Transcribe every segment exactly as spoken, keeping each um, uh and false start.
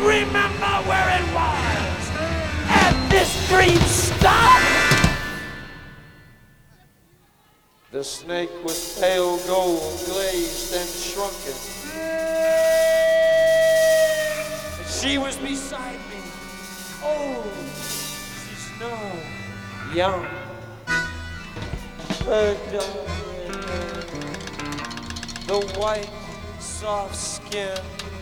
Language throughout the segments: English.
remember where it was. And this dream stopped. The snake was pale gold, glazed and shrunken. And she was beside me. Oh, she's now young. Her dark red hair, the white, soft skin.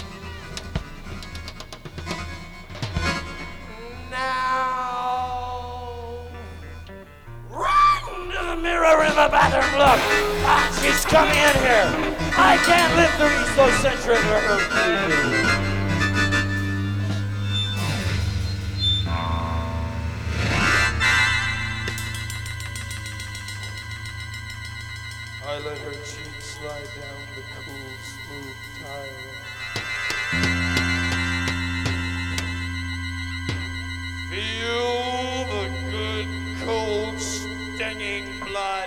Now, run to the mirror in the bathroom, look! Ah, she's coming in here! I can't live through these so century in her TV. I let her cheek slide down the cool, smooth tile. Feel the good, cold, stinging blood.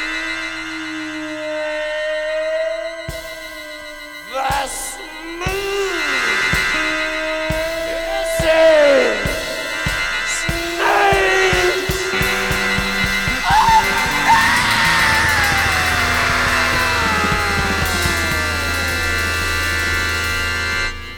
The smooth